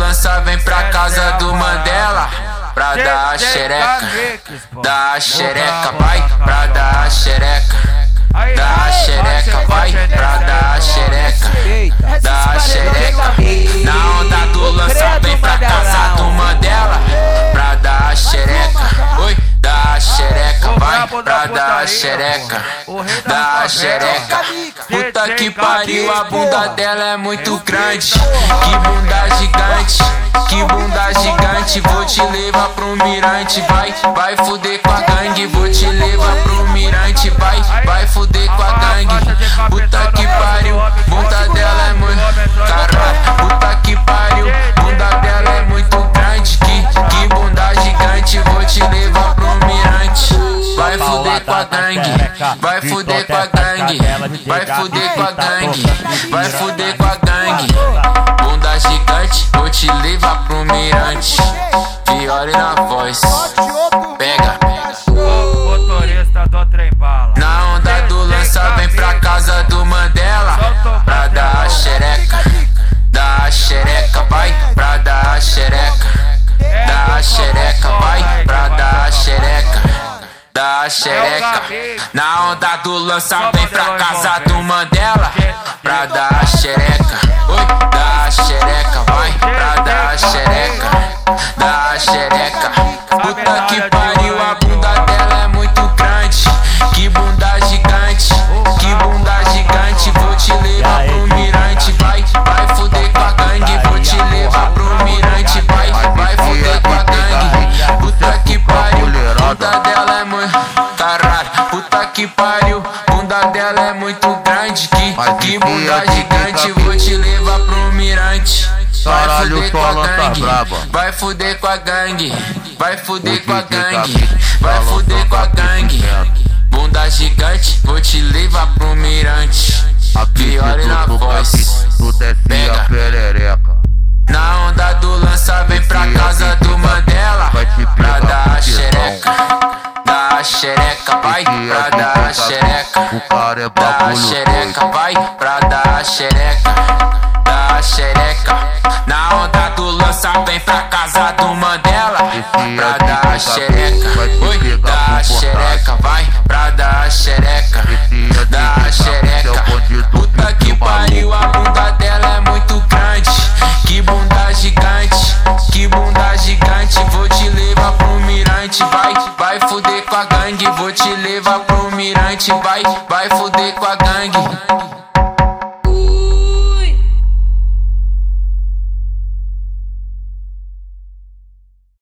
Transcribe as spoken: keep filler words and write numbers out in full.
lança vem pra casa do Mandela pra dar a xereca, dá a xereca, vai pra dar a xereca, dá a xereca, vai pra dar a xereca, dá a xereca. Na onda do lança vem pra casa do Mandela pra dar a xereca, oi, dá a xereca, vai pra dar a xereca, dá a xereca. Puta que pariu, a bunda dela é muito grande, que bunda gigante, que bunda gigante. Vou te levar pro mirante, vai, vai fuder com a gangue. Vou te levar pro mirante, vai, vai fuder com a gangue. Puta que pariu, bunda dela é muito, caralho. Puta que pariu, bunda dela é muito grande, que, que bunda gigante. Vou te levar pro mirante, vai fuder com a gangue, vai fuder com a gangue, vai fuder com a gangue, vai fuder com a gangue. Bunda gigante, vou te levar pro mirante. Fiore na voz, pega. O motorista do trem bala. Na onda do lança vem pra casa do Mandela pra dar a xereca, dá a xereca, vai pra dar a xereca, dá a xereca, vai pra dar a xereca, dá a xereca. Na onda do lança vem pra casa do Mandela pra dar a xereca, oi, dá a xereca, vai pra dar a xereca, dá a xereca. Puta que pariu, a bunda dela é muito grande, que bunda gigante, que bunda gigante. Vou te levar pro mirante, vai, vai fuder com a gangue. Vou te levar pro mirante, vai, vai fuder com a gangue. Puta que pariu, bunda dela é muito, caralho. Puta que pariu, bunda dela é muito grande, que, que bunda gigante. Vou te levar pro mirante, vai fuder com a gangue, vai fuder com a gangue, vai fuder com a gangue, vai fuder com a gangue. Bunda gigante, vou te levar pro mirante. Fiore na voz, pega. Na onda do lança vem pra casa do Mandela pra dar a xereca, dá a xereca, vai pra dar a xereca, dá a xereca, vai pra dar a xereca, dá a xereca. Na onda do lança vem pra casa do Mandela pra dar a xereca, oi, dá a xereca, vai pra dar a xereca,